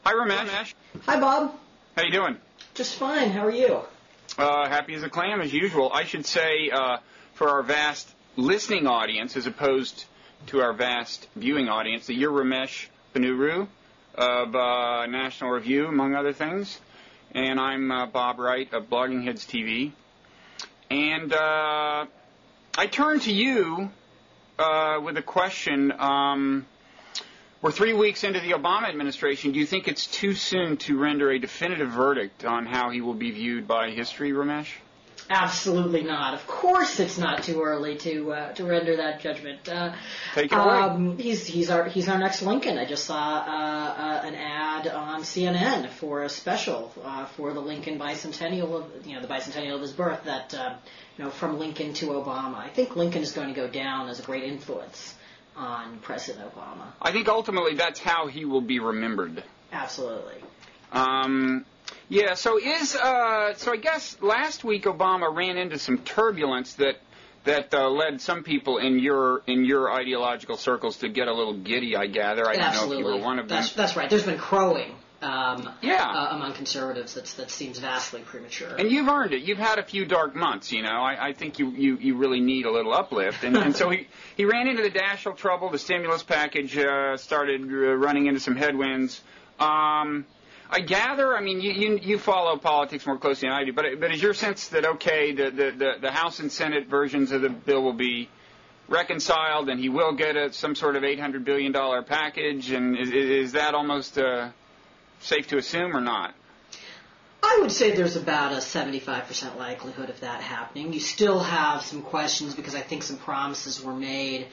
Hi, Ramesh. Hi, Bob. How you doing? Just fine. How are you? Happy as a clam, as usual. I should say, for our vast listening audience, as opposed to our vast viewing audience, that you're Ramesh Ponnuru of National Review, among other things. And I'm Bob Wright of Blogging Heads TV. And I turn to you with a question. We're 3 weeks into the Obama administration. Do you think it's too soon to render a definitive verdict on how he will be viewed by history, Ramesh? Absolutely not. Of course, it's not too early to render that judgment. Take it away. He's our next Lincoln. I just saw an ad on CNN for a special for the Lincoln bicentennial of the bicentennial of his birth. That from Lincoln to Obama. I think Lincoln is going to go down as a great influence on President Obama. I think ultimately that's how he will be remembered. Absolutely. Yeah. So I guess last week Obama ran into some turbulence that led some people in your ideological circles to get a little giddy. I gather. I don't know if you were one of them. That's right. There's been crowing. Among conservatives, that seems vastly premature. And you've earned it. You've had a few dark months, I think you really need a little uplift. And so he ran into the Daschle trouble. The stimulus package started running into some headwinds. I gather, you follow politics more closely than I do, but is your sense that, okay, the House and Senate versions of the bill will be reconciled and he will get some sort of $800 billion package? And is that almost safe to assume or not? I would say there's about a 75% likelihood of that happening. You still have some questions because I think some promises were made.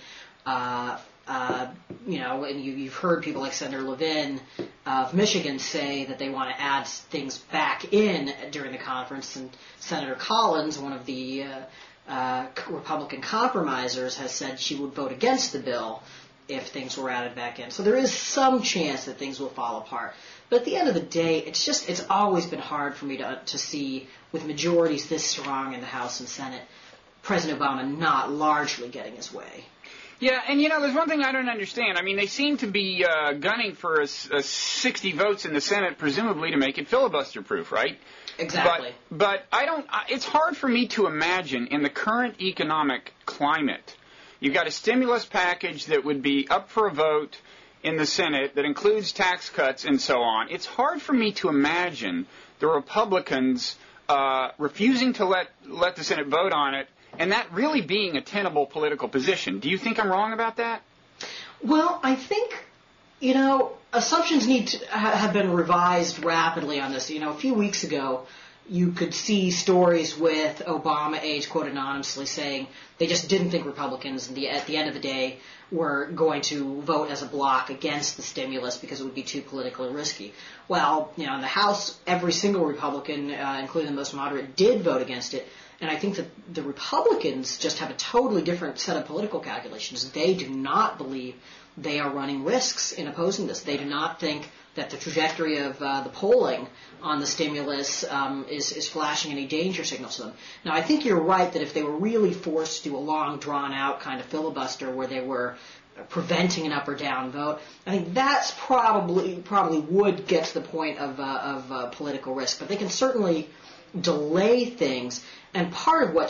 And you've heard people like Senator Levin of Michigan say that they want to add things back in during the conference, and Senator Collins, one of the Republican compromisers, has said she would vote against the bill if things were added back in. So there is some chance that things will fall apart. But at the end of the day, it's always been hard for me to see, with majorities this strong in the House and Senate, President Obama not largely getting his way. Yeah, and there's one thing I don't understand. They seem to be gunning for a 60 votes in the Senate, presumably to make it filibuster-proof, right? Exactly. But it's hard for me to imagine in the current economic climate. You've got a stimulus package that would be up for a vote in the Senate that includes tax cuts and so on. It's hard for me to imagine the Republicans refusing to let the Senate vote on it, and that really being a tenable political position. Do you think I'm wrong about that? Well, I think, assumptions need to have been revised rapidly on this. A few weeks ago, you could see stories with Obama aides, quote anonymously, saying they just didn't think Republicans at the end of the day were going to vote as a bloc against the stimulus because it would be too politically risky. Well, in the House, every single Republican, including the most moderate, did vote against it. And I think that the Republicans just have a totally different set of political calculations. They do not believe they are running risks in opposing this. They do not think that the trajectory of the polling on the stimulus is flashing any danger signals to them. Now, I think you're right that if they were really forced to do a long, drawn-out kind of filibuster where they were preventing an up or down vote, I think that's probably would get to the point of political risk. But they can certainly delay things. And part of what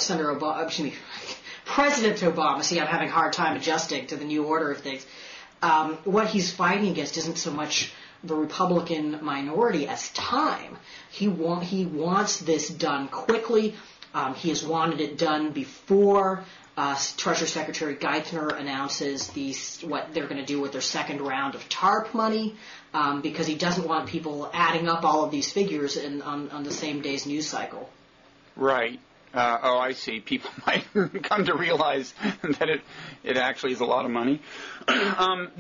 President Obama, see, I'm having a hard time adjusting to the new order of things. What he's fighting against isn't so much the Republican minority as time. He wants this done quickly. He has wanted it done before Treasury Secretary Geithner announces what they're going to do with their second round of TARP money, because he doesn't want people adding up all of these figures on the same day's news cycle. Right. I see. People might come to realize that it actually is a lot of money. I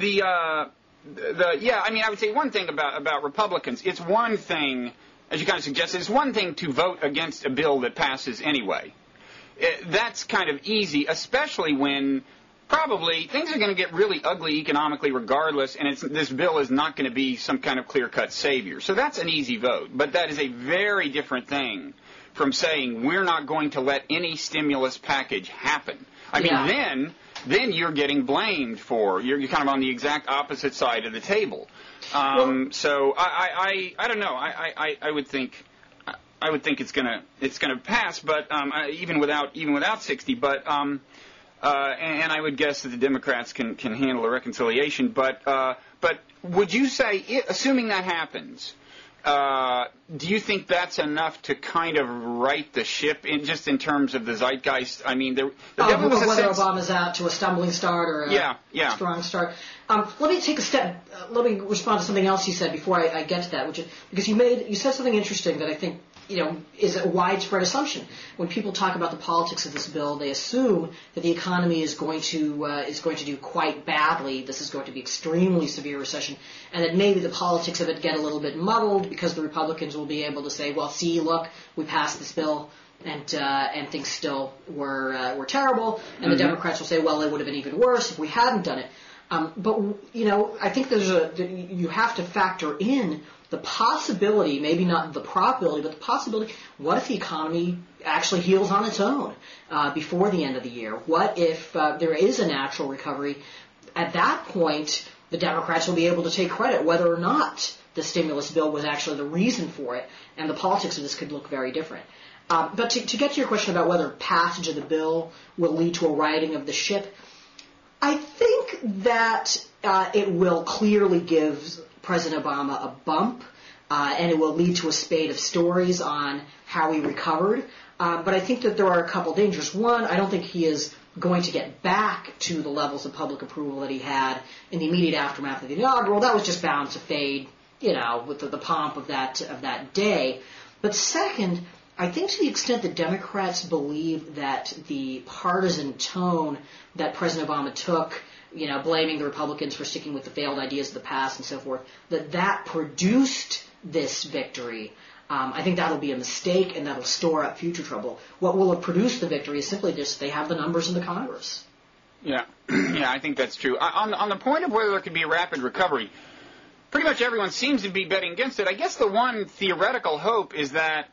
would say one thing about Republicans. It's one thing, as you kind of suggested, it's one thing to vote against a bill that passes anyway. That's kind of easy, especially when probably things are going to get really ugly economically regardless, and this bill is not going to be some kind of clear-cut savior. So that's an easy vote. But that is a very different thing from saying we're not going to let any stimulus package happen. I mean, then you're getting blamed for. You're kind of on the exact opposite side of the table. So I don't know. I would think it's gonna pass, but even without 60. But and I would guess that the Democrats can handle a reconciliation. But would you say, assuming that happens, do you think that's enough to kind of right the ship in terms of the zeitgeist? I mean, there definitely was a whether sense. Obama's out to a stumbling start or a strong start. Let me take a step. Let me respond to something else you said before I get to that, which is because you said something interesting that I think is a widespread assumption. When people talk about the politics of this bill, they assume that the economy is going to do quite badly. This is going to be extremely severe recession, and that maybe the politics of it get a little bit muddled because the Republicans will be able to say, "Well, see, look, we passed this bill, and things still were terrible," and the Democrats will say, "Well, it would have been even worse if we hadn't done it." But I think you have to factor in the possibility, maybe not the probability, but the possibility, what if the economy actually heals on its own before the end of the year? What if there is a natural recovery? At that point, the Democrats will be able to take credit whether or not the stimulus bill was actually the reason for it, and the politics of this could look very different. But to get to your question about whether passage of the bill will lead to a righting of the ship, I think that it will clearly give President Obama a bump, and it will lead to a spate of stories on how he recovered. But I think that there are a couple dangers. One, I don't think he is going to get back to the levels of public approval that he had in the immediate aftermath of the inaugural. That was just bound to fade, with the pomp of that day. But second, I think to the extent that Democrats believe that the partisan tone that President Obama took, blaming the Republicans for sticking with the failed ideas of the past and so forth, that produced this victory. I think that'll be a mistake, and that'll store up future trouble. What will have produced the victory is simply just they have the numbers in the Congress. Yeah, yeah, I think that's true. On the point of whether there could be a rapid recovery, pretty much everyone seems to be betting against it. I guess the one theoretical hope is that,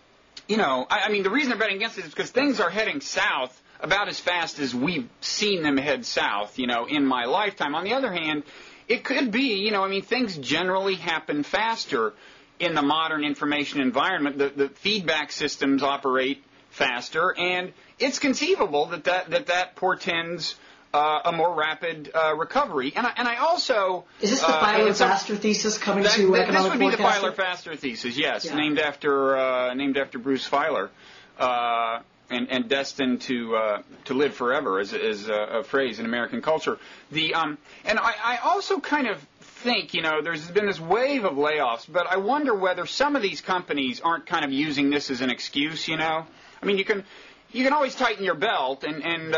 I mean, the reason they're betting against it is because things are heading south about as fast as we've seen them head south, in my lifetime. On the other hand, it could be, things generally happen faster in the modern information environment. The feedback systems operate faster, and it's conceivable that portends a more rapid recovery. And I also... Is this the Filer-Faster thesis coming to economic forecasting? This would be the Filer-Faster thesis, yes, yeah. named after Bruce Feiler, and destined to live forever is a phrase in American culture. And I also kind of think, there's been this wave of layoffs, but I wonder whether some of these companies aren't kind of using this as an excuse, I mean, you can always tighten your belt, and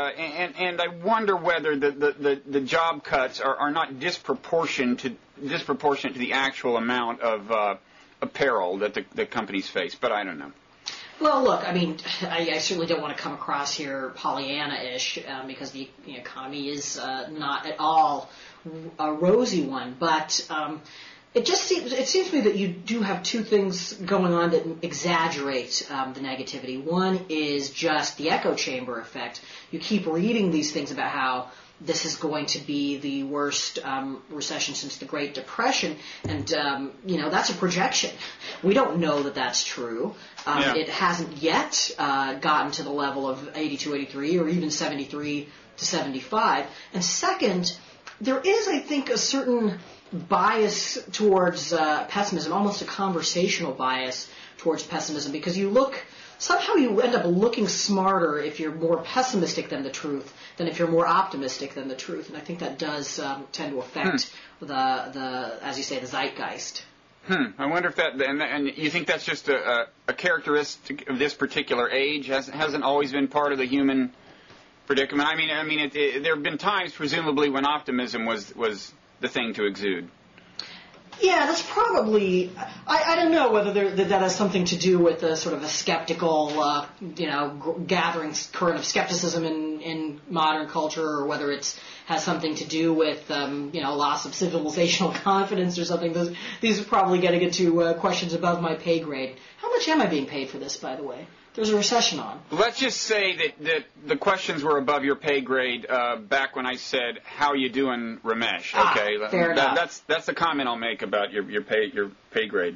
I wonder whether the job cuts are not disproportionate to the actual amount of peril that the companies face. But I don't know. Well, look, I mean, I certainly don't want to come across here Pollyanna-ish because the economy is not at all a rosy one, but it seems to me that you do have two things going on that exaggerate the negativity. One is just the echo chamber effect. You keep reading these things about how this is going to be the worst recession since the Great Depression, and that's a projection. We don't know that that's true. It hasn't yet gotten to the level of 82, 83, or even 73 to 75. And second, there is, I think, a certain bias towards pessimism, almost a conversational bias towards pessimism, because somehow you end up looking smarter if you're more pessimistic than the truth than if you're more optimistic than the truth. And I think that does tend to affect the as you say, the zeitgeist. I wonder if that, and you think that's just a characteristic of this particular age, hasn't always been part of the human predicament. I mean, there have been times, presumably, when optimism was the thing to exude. Yeah, that's probably. I don't know whether that has something to do with a sort of a skeptical, gathering current of skepticism in modern culture, or whether it has something to do with loss of civilizational confidence or something. These are probably getting into questions above my pay grade. How much am I being paid for this, by the way? there's a recession on. Let's just say that the questions were above your pay grade back when I said, "How you doing, Ramesh?" Okay, fair enough. That's the comment I'll make about your pay grade.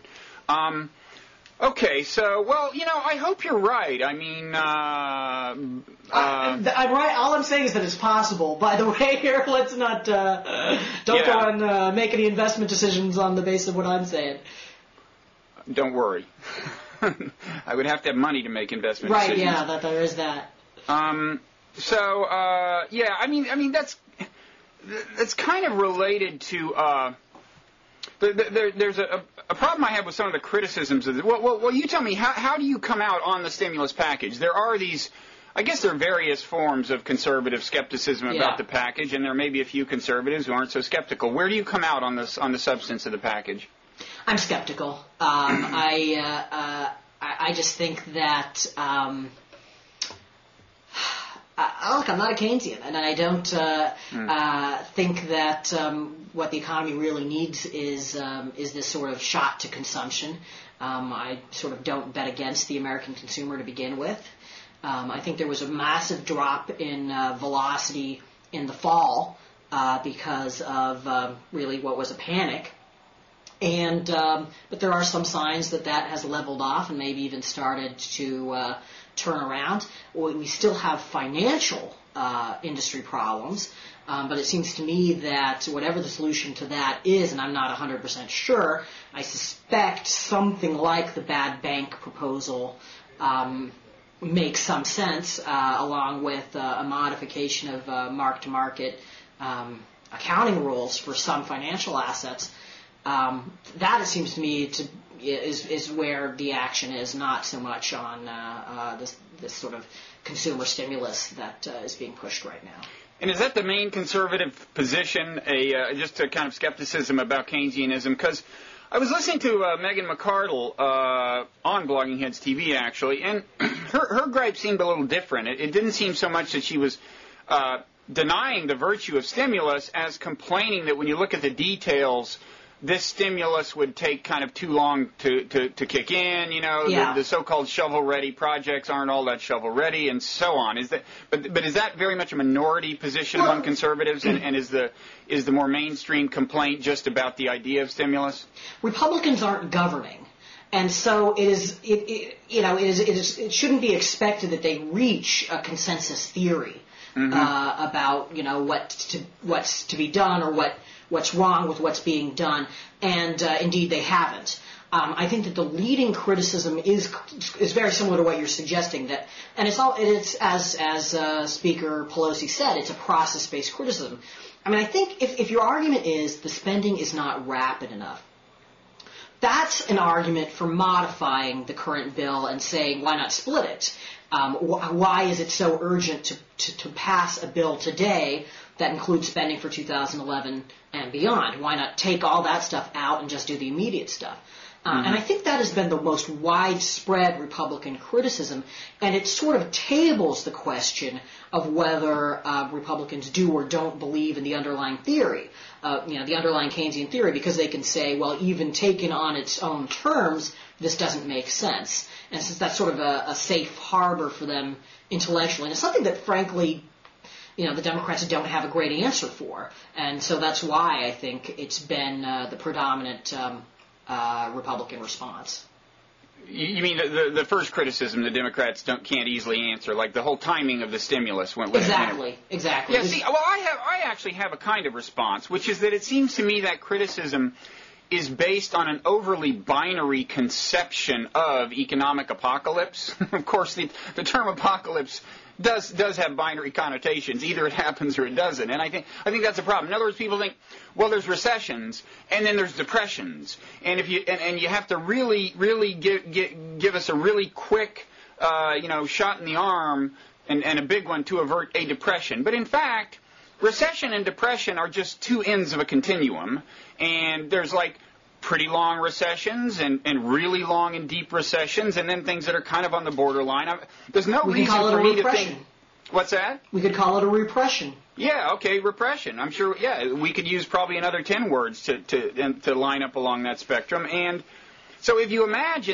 Okay, so well, I hope you're right. I mean, I'm right. All I'm saying is that it's possible. By the way, here, let's not don't go and make any investment decisions on the basis of what I'm saying. Don't worry. I would have to have money to make investment decisions. Right, yeah, there is that. I mean that's kind of related to there's a problem I have with some of the criticisms of this. Well, you tell me, how do you come out on the stimulus package? There are these, I guess there are various forms of conservative skepticism about the package, and there may be a few conservatives who aren't so skeptical. Where do you come out on the substance of the package? I'm skeptical. I just think that look, I'm not a Keynesian, and I don't think that what the economy really needs is this sort of shot to consumption. I sort of don't bet against the American consumer to begin with. I think there was a massive drop in velocity in the fall because of really what was a panic. And but there are some signs that has leveled off and maybe even started to turn around. We still have financial industry problems, but it seems to me that whatever the solution to that is, and I'm not 100% sure, I suspect something like the bad bank proposal makes some sense, along with a modification of mark-to-market accounting rules for some financial assets. That, it seems to me, is where the action is, not so much on this sort of consumer stimulus that is being pushed right now. And is that the main conservative position, just a kind of skepticism about Keynesianism? Because I was listening to Megan McArdle on Blogging Heads TV, actually, and her gripe seemed a little different. It didn't seem so much that she was denying the virtue of stimulus as complaining that when you look at the details, this stimulus would take kind of too long to kick in. The so-called shovel-ready projects aren't all that shovel-ready, and so on. But is that very much a minority position among conservatives, and is the more mainstream complaint just about the idea of stimulus? Republicans aren't governing, and so it shouldn't be expected that they reach a consensus theory about what's to be done or what's wrong with what's being done, and indeed they haven't. I think that the leading criticism is very similar to what you're suggesting, and it's as Speaker Pelosi said, it's a process-based criticism. I mean, I think if your argument is the spending is not rapid enough, that's an argument for modifying the current bill and saying, why not split it? Why is it so urgent to pass a bill today that includes spending for 2011 and beyond? Why not take all that stuff out and just do the immediate stuff? And I think that has been the most widespread Republican criticism, and it sort of tables the question of whether Republicans do or don't believe in the underlying theory, the underlying Keynesian theory, because they can say, well, even taken on its own terms, this doesn't make sense. And since that's sort of a safe harbor for them intellectually, and it's something that, frankly, the Democrats don't have a great answer for. And so that's why I think it's been the predominant Republican response. You mean the first criticism the Democrats can't easily answer, like the whole timing of the stimulus went Exactly. Yeah, see, well, I actually have a kind of response, which is that it seems to me that criticism is based on an overly binary conception of economic apocalypse. Of course, the term apocalypse does have binary connotations. Either it happens or it doesn't. And I think that's a problem. In other words, people think, well, there's recessions and then there's depressions, and if you have to really give us a really quick shot in the arm and a big one to avert a depression. But in fact, recession and depression are just two ends of a continuum, and there's like pretty long recessions and really long and deep recessions, and then things that are kind of on the borderline. There's no reason for me to think. What's that? We could call it a repression. Yeah, okay, repression. I'm sure, we could use probably another 10 words to line up along that spectrum. And so if you imagine that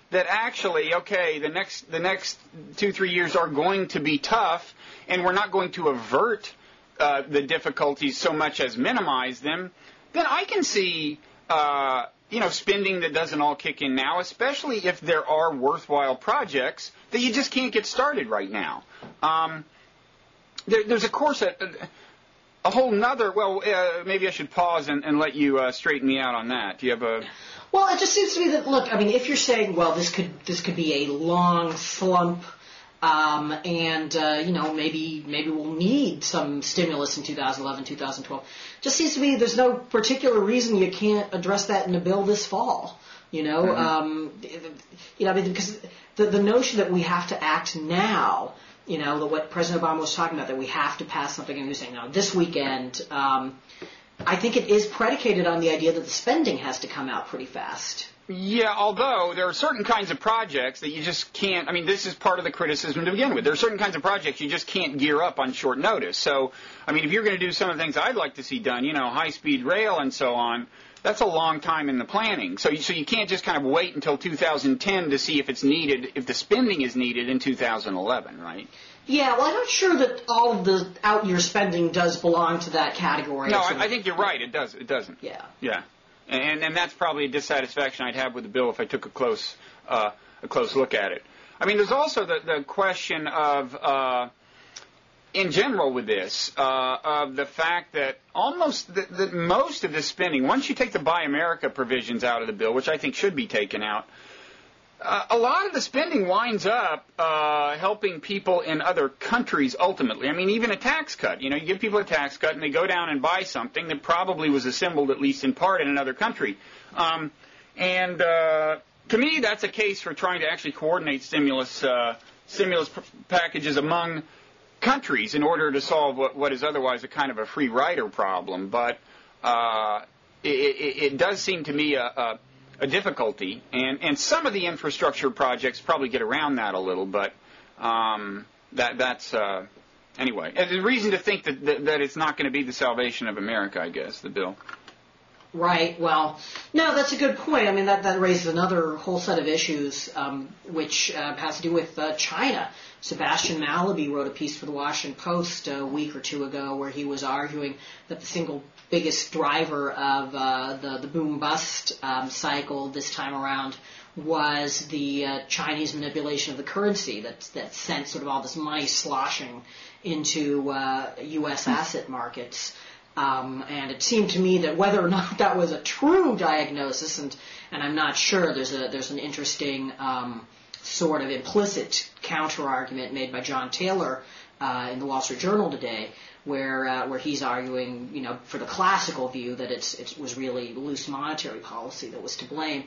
that actually, okay, the next 2-3 years are going to be tough, and we're not going to avert the difficulties so much as minimize them, then I can see spending that doesn't all kick in now, especially if there are worthwhile projects that you just can't get started right now. There's of course a whole nother. Well, maybe I should pause and let you straighten me out on that. Do you have a? Well, it just seems to me that, look, I mean, if you're saying, well, this could be a long slump, and maybe we'll need some stimulus in 2011, 2012. Just seems to me there's no particular reason you can't address that in a bill this fall. Because the notion that we have to act now. What President Obama was talking about, that we have to pass something, and he was saying, no, this weekend, I think it is predicated on the idea that the spending has to come out pretty fast. Yeah, although there are certain kinds of projects that you just can't, I mean, this is part of the criticism to begin with. There are certain kinds of projects you just can't gear up on short notice. So, I mean, if you're going to do some of the things I'd like to see done, high-speed rail and so on, that's a long time in the planning. So you can't just kind of wait until 2010 to see if it's needed, if the spending is needed in 2011, right? Yeah, well, I'm not sure that all of the out-year spending does belong to that category. No, I think you're right. It does. It doesn't. Yeah. Yeah. And that's probably a dissatisfaction I'd have with the bill if I took a close look at it. I mean, there's also the question of, in general with this, of the fact that that most of the spending, once you take the Buy America provisions out of the bill, which I think should be taken out, a lot of the spending winds up helping people in other countries ultimately. I mean, even a tax cut. You give people a tax cut and they go down and buy something that probably was assembled, at least in part, in another country. To me, that's a case for trying to actually coordinate stimulus packages among countries in order to solve what is otherwise a kind of a free rider problem. But it does seem to me a difficulty, and some of the infrastructure projects probably get around that a little, but that's anyway. There's a reason to think that it's not going to be the salvation of America, I guess, the bill. Right. Well, no, that's a good point. I mean, that raises another whole set of issues, which has to do with China. Sebastian Mallaby wrote a piece for the Washington Post a week or two ago where he was arguing that the single biggest driver of the boom-bust cycle this time around was the Chinese manipulation of the currency that sent sort of all this money sloshing into U.S. asset markets. And it seemed to me that whether or not that was a true diagnosis, and I'm not sure, there's an interesting sort of implicit counter-argument made by John Taylor in the Wall Street Journal today, where he's arguing, for the classical view that it was really loose monetary policy that was to blame.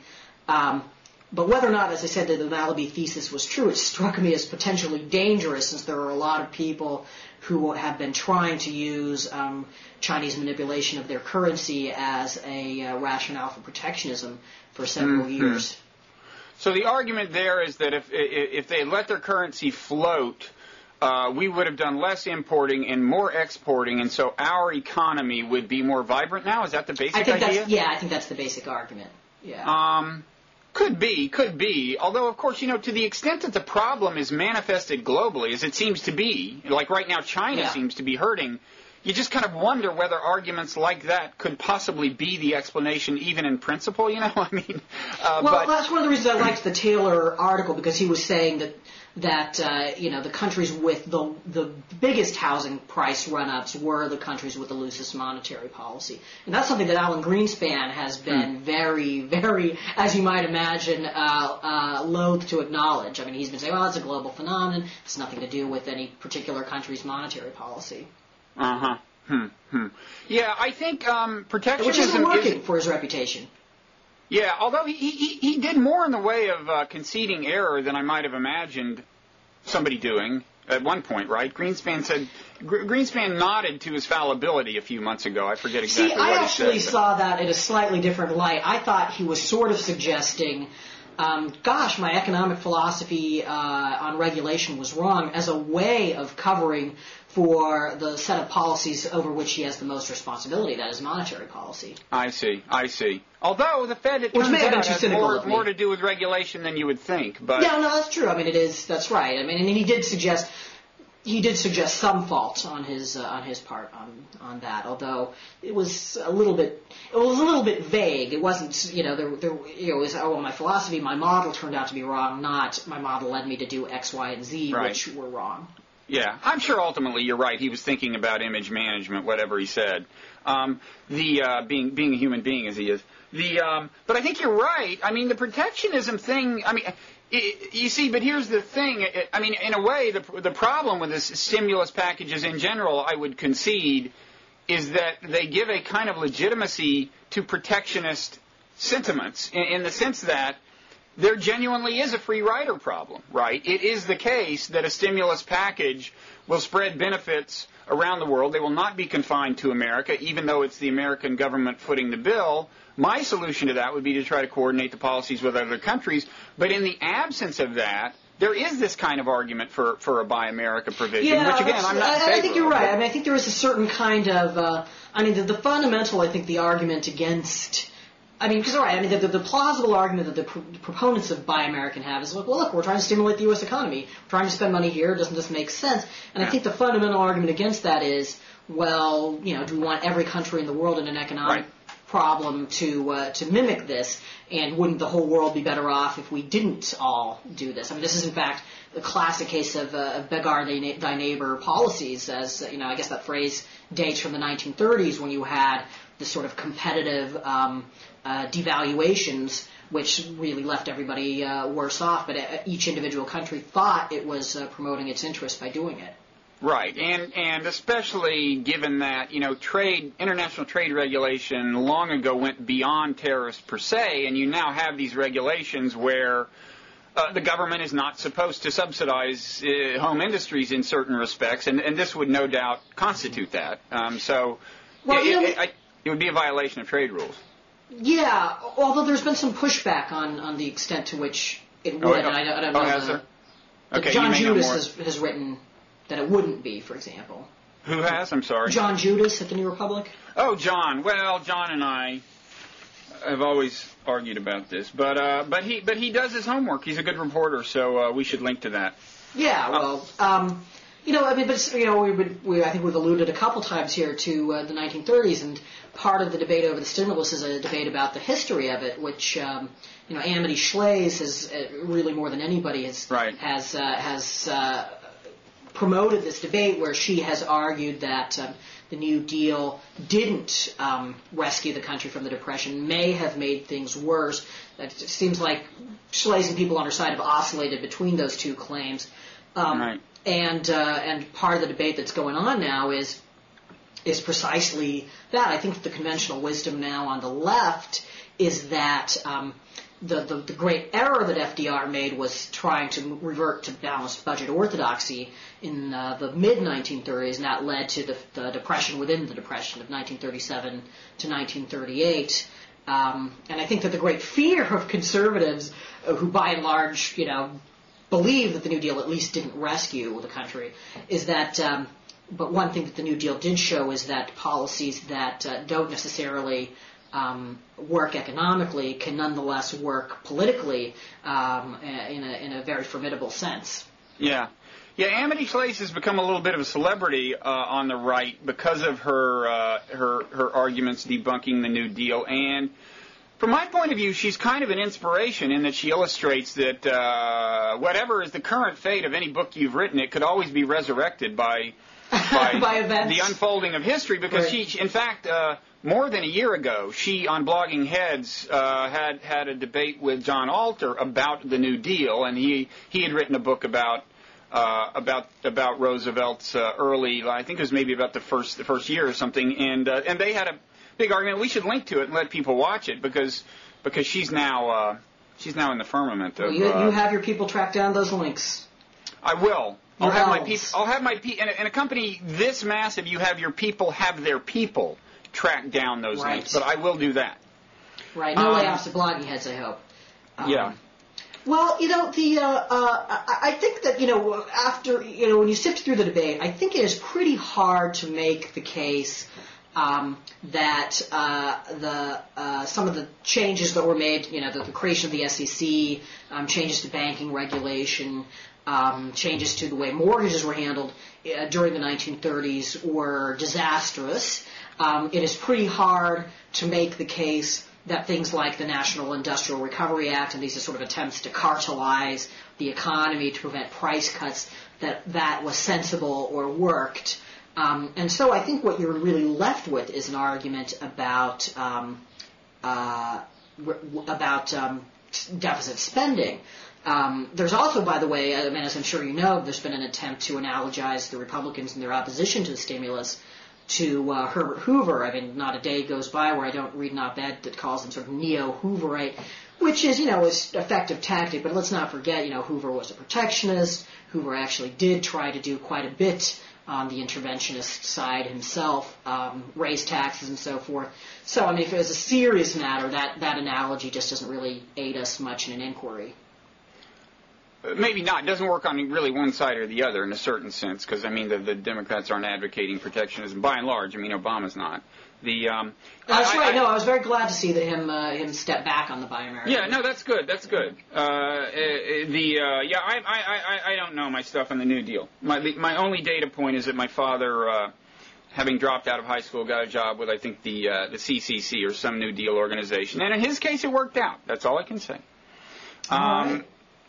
But whether or not, as I said, the Mallaby thesis was true, it struck me as potentially dangerous, since there are a lot of people who have been trying to use Chinese manipulation of their currency as a rationale for protectionism for several years. So the argument there is that if they had let their currency float, we would have done less importing and more exporting, and so our economy would be more vibrant now? Is that the basic idea? I think that's the basic argument. Yeah. Could be. Although, of course, to the extent that the problem is manifested globally, as it seems to be, like right now China seems to be hurting, you just kind of wonder whether arguments like that could possibly be the explanation, even in principle, I mean. Well, that's one of the reasons I liked the Taylor article, because he was saying that the countries with the biggest housing price run-ups were the countries with the loosest monetary policy. And that's something that Alan Greenspan has been very, very, as you might imagine, loath to acknowledge. I mean, he's been saying, well, it's a global phenomenon. It's nothing to do with any particular country's monetary policy. Yeah, I think protectionism which isn't working for his reputation. Yeah, although he did more in the way of conceding error than I might have imagined somebody doing at one point, right? Greenspan nodded to his fallibility a few months ago. I forget exactly what he said. I actually saw that in a slightly different light. I thought he was sort of suggesting, my economic philosophy on regulation was wrong, as a way of covering for the set of policies over which he has the most responsibility, that is monetary policy. I see. Although the Fed, it Which turns may have been out, too has cynical more to do with regulation than you would think. But yeah, no, that's true. I mean, that's right. I mean, and he did suggest some fault on his part on that, although it was a little bit vague. It wasn't, it was, my philosophy, my model turned out to be wrong, not my model led me to do X, Y, and Z, right, which were wrong. Yeah, I'm sure ultimately you're right. He was thinking about image management, whatever he said. Being a human being as he is. But I think you're right. I mean, the protectionism thing. I mean, you see. But here's the thing. I mean, in a way, the problem with this stimulus packages in general, I would concede, is that they give a kind of legitimacy to protectionist sentiments in the sense that there genuinely is a free rider problem, right? It is the case that a stimulus package will spread benefits around the world. They will not be confined to America, even though it's the American government footing the bill. My solution to that would be to try to coordinate the policies with other countries. But in the absence of that, there is this kind of argument for a Buy America provision, which, again, I'm not in favor of. I think you're right. I mean, I think there is a certain kind of, the fundamental, I think, the argument against... I mean, because, all right, I mean, the plausible argument that the proponents of Buy American have is, look, we're trying to stimulate the U.S. economy. We're trying to spend money here. Doesn't this make sense? And I think the fundamental argument against that is, well, do we want every country in the world in an economic problem to mimic this? And wouldn't the whole world be better off if we didn't all do this? I mean, this is, in fact, the classic case of beggar thy neighbor policies, as, I guess that phrase dates from the 1930s when you had this sort of competitive devaluations, which really left everybody worse off. But each individual country thought it was promoting its interests by doing it. Right, and especially given that, international trade regulation long ago went beyond tariffs per se, and you now have these regulations where the government is not supposed to subsidize home industries in certain respects, and this would no doubt constitute that. It would be a violation of trade rules. Yeah, although there's been some pushback on the extent to which it would. And I don't know. Has there? Okay, John Judas has written that it wouldn't be, for example. Who has? I'm sorry. John Judas at the New Republic. Oh, John. Well, John and I have always argued about this, but he does his homework. He's a good reporter, so we should link to that. Yeah. Well. I think we've alluded a couple times here to the 1930s, and part of the debate over the stimulus is a debate about the history of it, which, Amity Shlaes has really more than anybody has promoted this debate where she has argued that the New Deal didn't rescue the country from the Depression, may have made things worse. It seems like Shlaes and people on her side have oscillated between those two claims. Right. And part of the debate that's going on now is precisely that. I think the conventional wisdom now on the left is that the great error that FDR made was trying to revert to balanced budget orthodoxy in the mid-1930s, and that led to the depression within the Depression of 1937 to 1938. And I think that the great fear of conservatives, who by and large, believe that the New Deal at least didn't rescue the country, is that, but one thing that the New Deal did show is that policies that don't necessarily work economically can nonetheless work politically in a very formidable sense. Yeah. Yeah, Amity Shlaes has become a little bit of a celebrity on the right because of her arguments debunking the New Deal, and from my point of view, she's kind of an inspiration in that she illustrates that whatever is the current fate of any book you've written, it could always be resurrected by events. The unfolding of history. Because right. she, in fact, more than a year ago, she on Blogging Heads had a debate with John Alter about the New Deal, and he had written a book about Roosevelt's early, I think it was maybe about the first year or something, and they had a big argument. We should link to it and let people watch it because she's now in the firmament. Of, you have your people track down those links. I will. I'll have my people. In a company this massive, you have your people have their people track down those links. But I will do that. Right. No layoffs at Blogging Heads, I hope. Yeah. Well, I think that, after, when you sift through the debate, I think it is pretty hard to make the case that some of the changes that were made, the creation of the SEC, changes to banking regulation, changes to the way mortgages were handled during the 1930s were disastrous. It is pretty hard to make the case that things like the National Industrial Recovery Act and these are sort of attempts to cartelize the economy to prevent price cuts, that was sensible or worked. And so I think what you're really left with is an argument about deficit spending. There's also, by the way, as I'm sure you know, there's been an attempt to analogize the Republicans and their opposition to the stimulus to Herbert Hoover. I mean, not a day goes by where I don't read an op-ed that calls him sort of neo-Hooverite, which is, is effective tactic. But let's not forget, Hoover was a protectionist. Hoover actually did try to do quite a bit on the interventionist side himself, raise taxes and so forth. So, I mean, if it was a serious matter, that analogy just doesn't really aid us much in an inquiry. Maybe not. It doesn't work on really one side or the other in a certain sense, because, I mean, the Democrats aren't advocating protectionism. By and large, I mean, Obama's not. That's right. I was very glad to see that him step back on the Buy American. Yeah, no, that's good. That's good. I don't know my stuff on the New Deal. My only data point is that my father, having dropped out of high school, got a job with, I think, the CCC or some New Deal organization. And in his case, it worked out. That's all I can say. Right.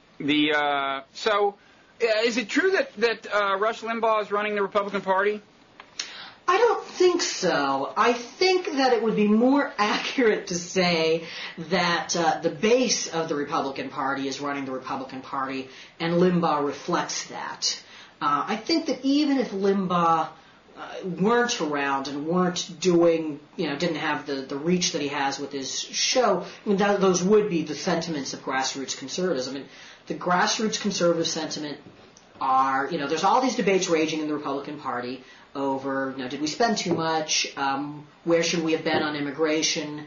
Is it true that Rush Limbaugh is running the Republican Party? I don't think so. I think that it would be more accurate to say that the base of the Republican Party is running the Republican Party, and Limbaugh reflects that. I think that even if Limbaugh weren't around and weren't doing, didn't have the reach that he has with his show, I mean, those would be the sentiments of grassroots conservatives. I mean, the grassroots conservative sentiment are, there's all these debates raging in the Republican Party over, did we spend too much? Where should we have been on immigration?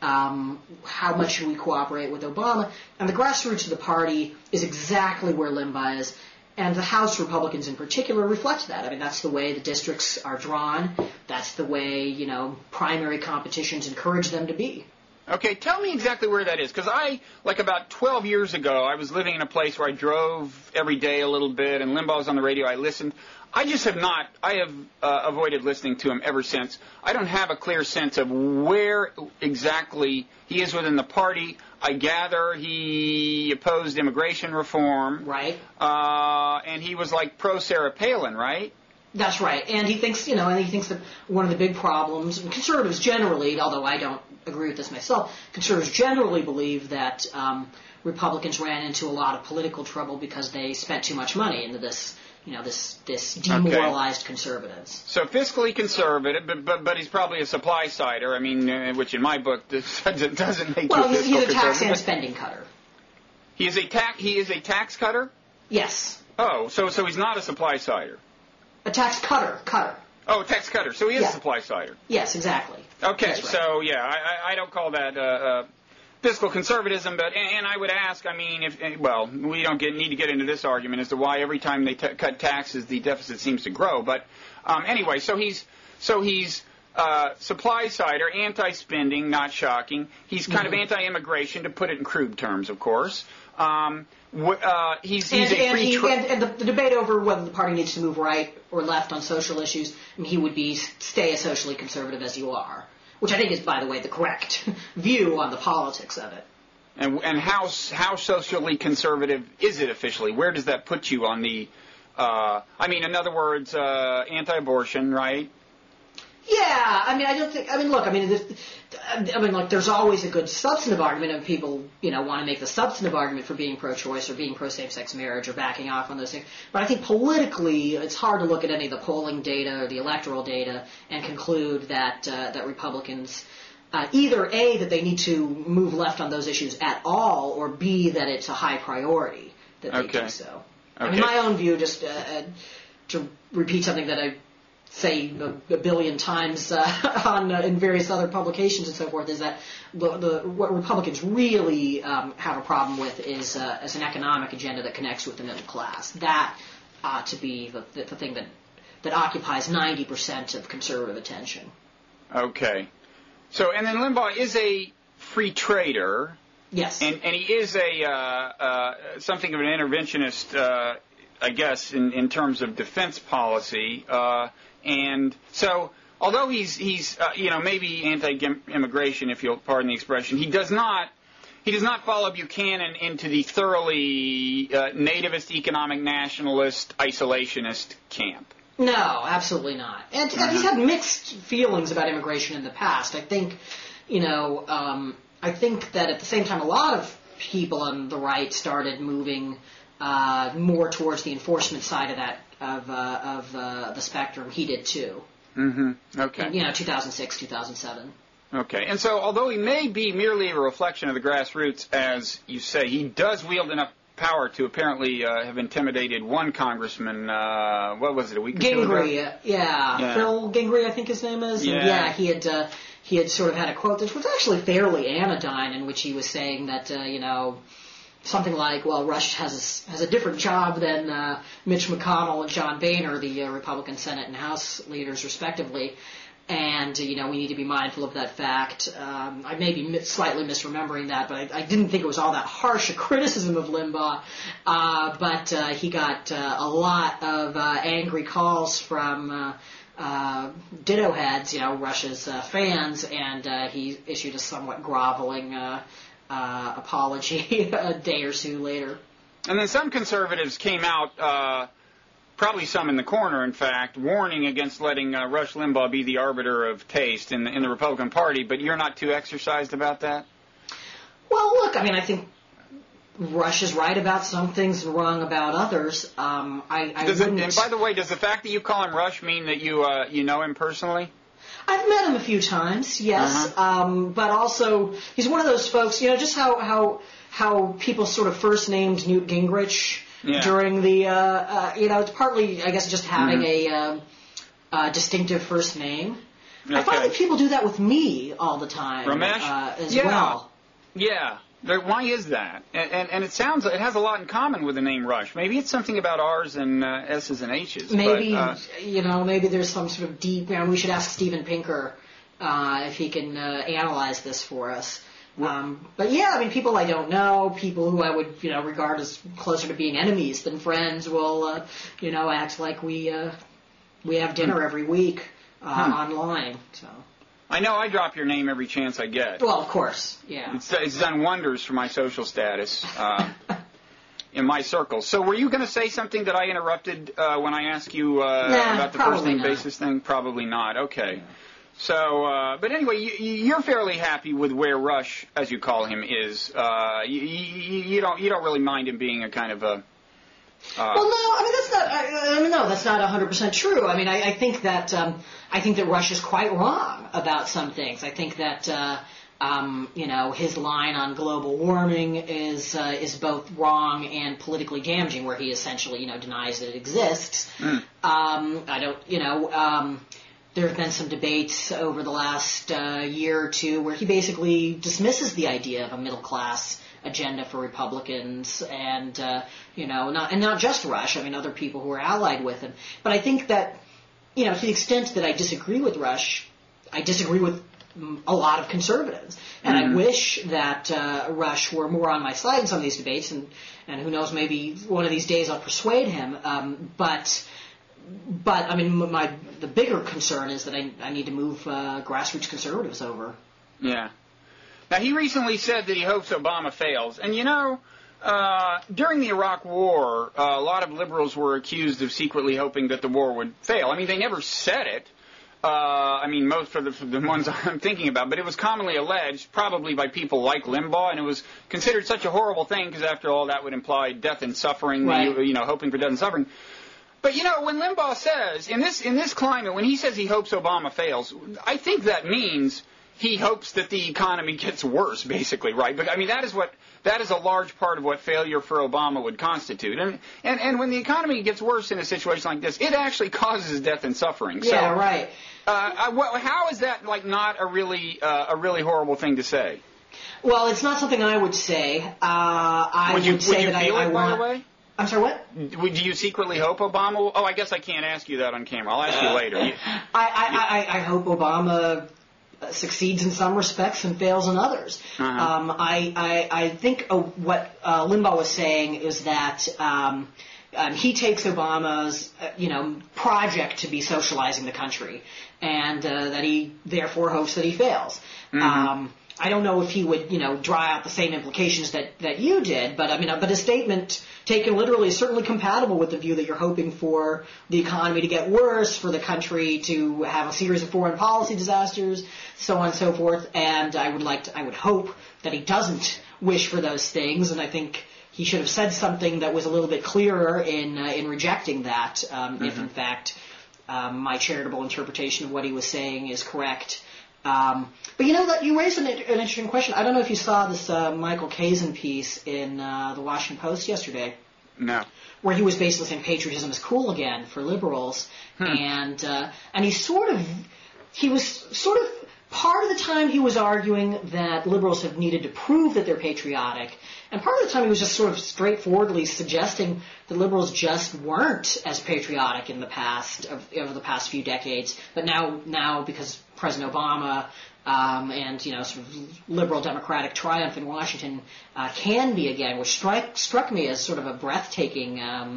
How much should we cooperate with Obama? And the grassroots of the party is exactly where Limbaugh is. And the House Republicans in particular reflect that. I mean, that's the way the districts are drawn. That's the way, primary competitions encourage them to be. Okay, tell me exactly where that is, because about 12 years ago, I was living in a place where I drove every day a little bit, and Limbaugh was on the radio, I listened. I have avoided listening to him ever since. I don't have a clear sense of where exactly he is within the party. I gather he opposed immigration reform. Right. And he was like pro-Sarah Palin, right? That's right. And he thinks, that one of the big problems, conservatives generally, although I don't agree with this myself, conservatives generally believe that Republicans ran into a lot of political trouble because they spent too much money into this, this demoralized conservatives. So fiscally conservative, but he's probably a supply sider. I mean, which in my book doesn't make you a fiscal conservative. He's a tax and spending cutter. He is a tax cutter? Yes. Oh, so he's not a supply sider. A tax cutter. Oh, a tax cutter. So he is a supply sider. Yes, exactly. Okay, right. So I don't call that fiscal conservatism, and I would ask, I mean, we don't need to get into this argument as to why every time they cut taxes the deficit seems to grow. But anyway, so he's supply sider, anti-spending, not shocking. He's kind of anti-immigration, to put it in crude terms, of course. He's a free and the debate over whether the party needs to move right or left on social issues, I mean, he would stay as socially conservative as you are, which I think is, by the way, the correct view on the politics of it. And how socially conservative is it officially? Where does that put you on the? In other words, anti-abortion, right? Yeah, I mean, I don't think. I mean, look, there's always a good substantive argument, and people, want to make the substantive argument for being pro-choice or being pro-same-sex marriage or backing off on those things. But I think politically, it's hard to look at any of the polling data or the electoral data and conclude that Republicans either A, that they need to move left on those issues at all, or B, that it's a high priority that they do so. Okay. I mean, my own view, just to repeat something that I say a billion times in various other publications and so forth, is that what Republicans really have a problem with is an economic agenda that connects with the middle class. That ought to be the thing that occupies 90% of conservative attention. Okay. So, and then Limbaugh is a free trader. Yes. And he is something of an interventionist, I guess, in terms of defense policy. And so, although he's maybe anti-immigration, if you'll pardon the expression, he does not follow Buchanan into the thoroughly nativist, economic nationalist, isolationist camp. No, absolutely not. And he's had mixed feelings about immigration in the past. I think, I think that at the same time, a lot of people on the right started moving more towards the enforcement side of the spectrum. He did too. Mm-hmm. Okay. In, 2006, 2007. Okay. And so, although he may be merely a reflection of the grassroots, as you say, he does wield enough power to apparently have intimidated one congressman. What was it, a week or two ago? Gingrey, yeah. Phil Gingrey, I think his name is. Yeah. And he had sort of had a quote that was actually fairly anodyne, in which he was saying that something like, well, Rush has a different job than Mitch McConnell and John Boehner, the Republican Senate and House leaders, respectively. And, we need to be mindful of that fact. I may be slightly misremembering that, but I didn't think it was all that harsh a criticism of Limbaugh. But he got a lot of angry calls from ditto heads, Rush's fans, and he issued a somewhat groveling apology a day or two later. And then some conservatives came out, probably some in the corner, in fact, warning against letting Rush Limbaugh be the arbiter of taste in the Republican Party, but you're not too exercised about that? Well, look, I think Rush is right about some things and wrong about others. And by the way, does the fact that you call him Rush mean that you know him personally? I've met him a few times, yes. But also, he's one of those folks, just how people sort of first named Newt Gingrich during the, it's partly, I guess, just having a distinctive first name. Okay. I find that people do that with me all the time. Ramesh? As well. Yeah. Why is that? And it has a lot in common with the name Rush. Maybe it's something about R's and S's and H's. Maybe, maybe there's some sort of deep, we should ask Steven Pinker if he can analyze this for us. But yeah, people I don't know, people who I would, regard as closer to being enemies than friends will, act like we have dinner every week online, so. I know I drop your name every chance I get. Well, of course, yeah. It's done wonders for my social status in my circles. So were you going to say something that I interrupted when I asked you about the first name basis thing? Probably not. Okay. So, but anyway, you're fairly happy with where Rush, as you call him, is. You don't really mind him being a kind of a. Well, no, that's not. No, that's not 100% true. I think that Rush is quite wrong about some things. I think that his line on global warming is both wrong and politically damaging, where he essentially denies that it exists. There have been some debates over the last year or two where he basically dismisses the idea of a middle class agenda for Republicans, and not just Rush. Other people who are allied with him. But I think that to the extent that I disagree with Rush, I disagree with a lot of conservatives, and I wish that Rush were more on my side in some of these debates, and who knows, maybe one of these days I'll persuade him. But the bigger concern is that I need to move grassroots conservatives over. Yeah. Now, he recently said that he hopes Obama fails. And, during the Iraq War, a lot of liberals were accused of secretly hoping that the war would fail. They never said it. Most of the ones I'm thinking about. But it was commonly alleged, probably by people like Limbaugh, and it was considered such a horrible thing because, after all, that would imply death and suffering, right. Hoping for death and suffering. But, when Limbaugh says, in this climate, when he says he hopes Obama fails, I think that means he hopes that the economy gets worse, basically, right? But I mean, that is a large part of what failure for Obama would constitute. And when the economy gets worse in a situation like this, it actually causes death and suffering. Yeah, right. How is that not a really horrible thing to say? Well, it's not something I would say. I would say that I want. By the way? I'm sorry, what? Do you secretly hope Obama will... Oh, I guess I can't ask you that on camera. I'll ask you later. I hope Obama succeeds in some respects and fails in others. Uh-huh. I think what Limbaugh was saying is that he takes Obama's project to be socializing the country, and that he therefore hopes that he fails. Mm-hmm. I don't know if he would, draw out the same implications that you did, but but a statement taken literally is certainly compatible with the view that you're hoping for the economy to get worse, for the country to have a series of foreign policy disasters, so on and so forth. And I would hope that he doesn't wish for those things, and I think he should have said something that was a little bit clearer in rejecting that, if in fact my charitable interpretation of what he was saying is correct. But you raised an interesting question. I don't know if you saw this Michael Kazin piece in the Washington Post yesterday. No. Where he was basically saying patriotism is cool again for liberals, and he was sort of part of the time he was arguing that liberals have needed to prove that they're patriotic, and part of the time he was just sort of straightforwardly suggesting that liberals just weren't as patriotic in the past over the past few decades, but now because President Obama and sort of liberal democratic triumph in Washington can be again, which struck me as sort of a breathtaking,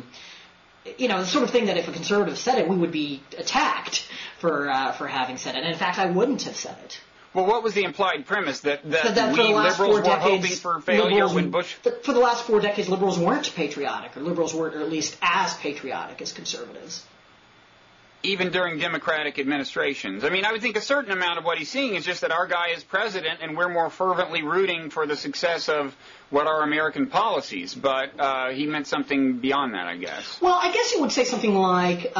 the sort of thing that if a conservative said it, we would be attacked for having said it. And in fact, I wouldn't have said it. Well, what was the implied premise that for the last liberals 4 were decades, hoping for failure when Bush? For the last 4 decades, liberals weren't patriotic, or liberals weren't, or at least as patriotic as conservatives. Even during Democratic administrations. I mean, I would think a certain amount of what he's seeing is just that our guy is president and we're more fervently rooting for the success of what are American policies. But he meant something beyond that, I guess. Well, I guess he would say something like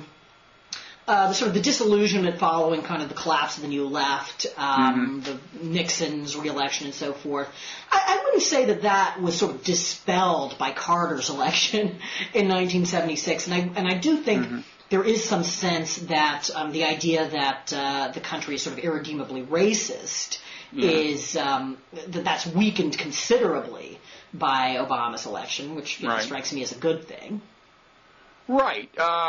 the disillusionment following kind of the collapse of the New Left, the Nixon's reelection and so forth. I wouldn't say that was sort of dispelled by Carter's election in 1976. And I do think there is some sense that the idea that the country is sort of irredeemably racist is that's weakened considerably by Obama's election, which strikes me as a good thing. Right.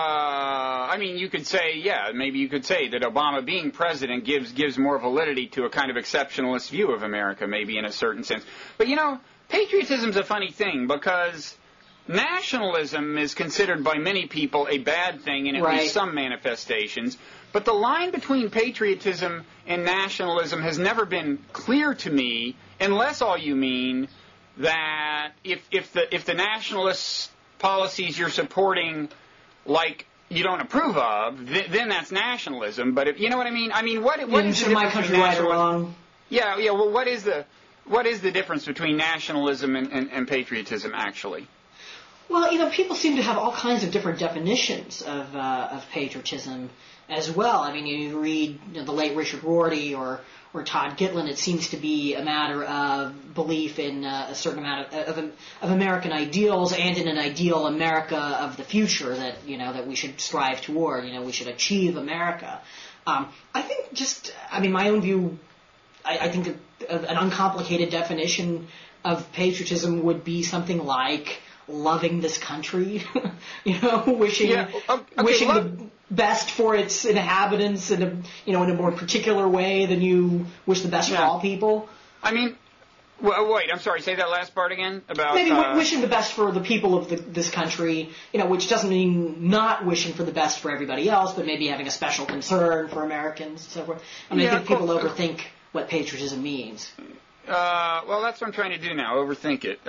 I mean, you could say, maybe you could say that Obama being president gives more validity to a kind of exceptionalist view of America, maybe in a certain sense. But, patriotism's a funny thing because nationalism is considered by many people a bad thing in at least some manifestations. But the line between patriotism and nationalism has never been clear to me, unless all you mean that if the nationalists' policies you're supporting, like, you don't approve of, then that's nationalism. But if you know what I mean, what is the my country right or wrong? Yeah. Well, what is the difference between nationalism and patriotism actually? Well, people seem to have all kinds of different definitions of patriotism as well. I mean, you read the late Richard Rorty or Todd Gitlin, it seems to be a matter of belief in a certain amount of American ideals and in an ideal America of the future that we should strive toward. We should achieve America. I think my own view, I think an uncomplicated definition of patriotism would be something like loving this country, wishing the best for its inhabitants in a more particular way than you wish the best for all people. I mean, wait, I'm sorry, say that last part again about maybe wishing the best for the people of this country, which doesn't mean not wishing for the best for everybody else, but maybe having a special concern for Americans and so forth. I think people overthink what patriotism means. Well, that's what I'm trying to do now, overthink it.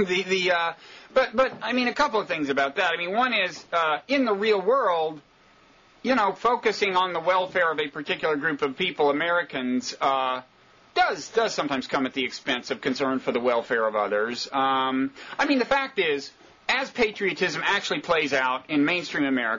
But I mean, a couple of things about that. I mean, one is, in the real world, focusing on the welfare of a particular group of people, Americans, does sometimes come at the expense of concern for the welfare of others. I mean, the fact is, as patriotism actually plays out in mainstream America,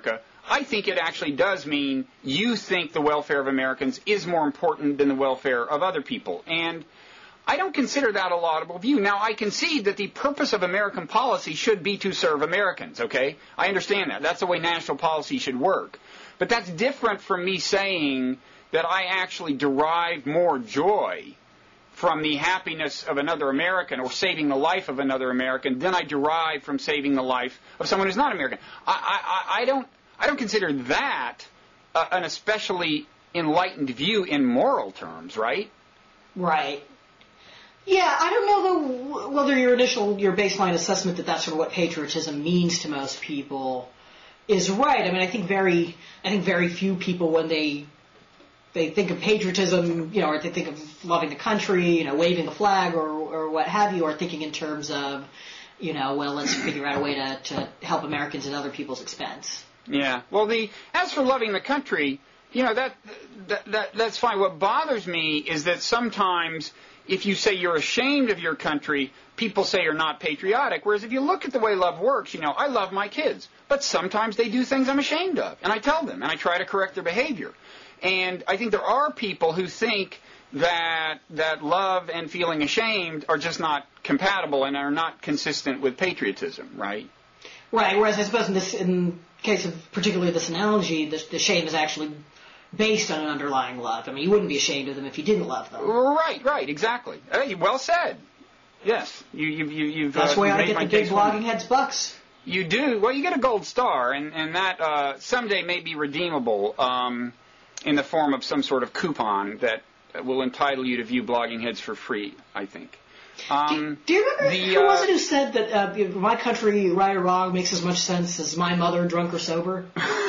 I think it actually does mean you think the welfare of Americans is more important than the welfare of other people. And I don't consider that a laudable view. Now, I concede that the purpose of American policy should be to serve Americans, okay? I understand that. That's the way national policy should work. But that's different from me saying that I actually derive more joy from the happiness of another American or saving the life of another American than I derive from saving the life of someone who's not American. I don't consider that an especially enlightened view in moral terms, right? Right. Yeah, I don't know though whether your baseline assessment that that's sort of what patriotism means to most people is right. I mean, I think very few people when they think of patriotism, or they think of loving the country, waving the flag or what have you, are thinking in terms of, well, let's figure out a way to help Americans at other people's expense. Yeah. Well, as for loving the country, that's fine. What bothers me is that sometimes if you say you're ashamed of your country, people say you're not patriotic. Whereas if you look at the way love works, I love my kids. But sometimes they do things I'm ashamed of. And I tell them, and I try to correct their behavior. And I think there are people who think that love and feeling ashamed are just not compatible and are not consistent with patriotism, right? Right. Whereas I suppose in case of particularly this analogy, the shame is actually based on an underlying love. I mean, you wouldn't be ashamed of them if you didn't love them. Right, exactly. Well said. Yes, you've. That's why I made get my the big case Blogging Heads bucks. You do. Well, you get a gold star, and that someday may be redeemable in the form of some sort of coupon that will entitle you to view Blogging Heads for free, I think. Do you remember who was it who said that my country, right or wrong, makes as much sense as my mother, drunk or sober?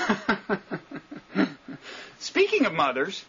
Speaking of mothers,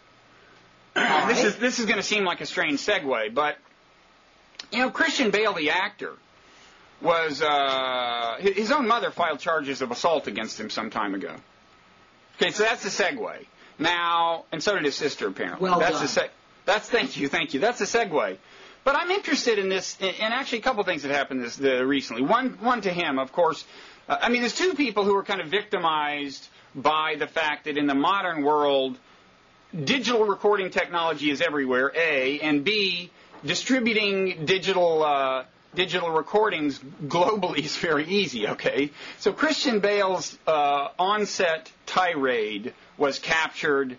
this is going to seem like a strange segue, but Christian Bale, the actor, was his own mother filed charges of assault against him some time ago. Okay, so that's the segue. Now, and so did his sister apparently. Well done. Thank you. That's the segue. But I'm interested in this, and actually a couple things that happened recently. One to him, of course. There's two people who were kind of victimized by the fact that in the modern world, digital recording technology is everywhere, A, and B, distributing digital recordings globally is very easy, okay? So Christian Bale's on-set tirade was captured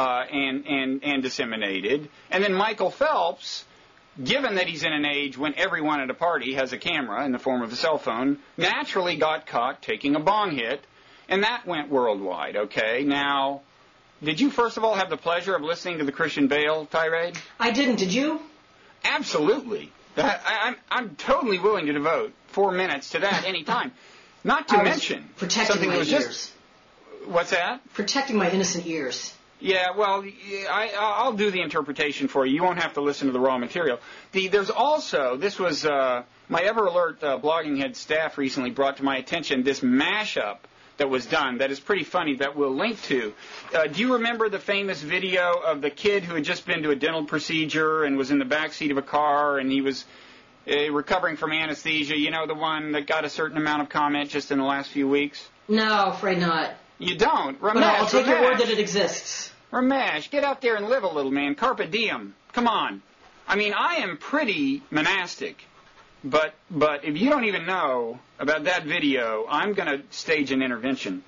and disseminated. And then Michael Phelps, given that he's in an age when everyone at a party has a camera in the form of a cell phone, naturally got caught taking a bong hit, and that went worldwide, okay? Now, did you first of all have the pleasure of listening to the Christian Bale tirade? I didn't. Did you? Absolutely. I'm totally willing to devote 4 minutes to that any time. Not to mention protecting my ears. What's that? Protecting my innocent ears. Yeah, well, I'll do the interpretation for you. You won't have to listen to the raw material. There's also, this was my Ever Alert Blogging Head staff recently brought to my attention this mashup that was done that is pretty funny that we'll link to. Do you remember the famous video of the kid who had just been to a dental procedure and was in the back seat of a car and he was recovering from anesthesia? You know, the one that got a certain amount of comment just in the last few weeks? No, afraid not. You don't? Ramesh, but I'll take your word that it exists. Ramesh, get out there and live a little, man. Carpe diem. Come on. I mean, I am pretty monastic. But if you don't even know about that video, I'm going to stage an intervention.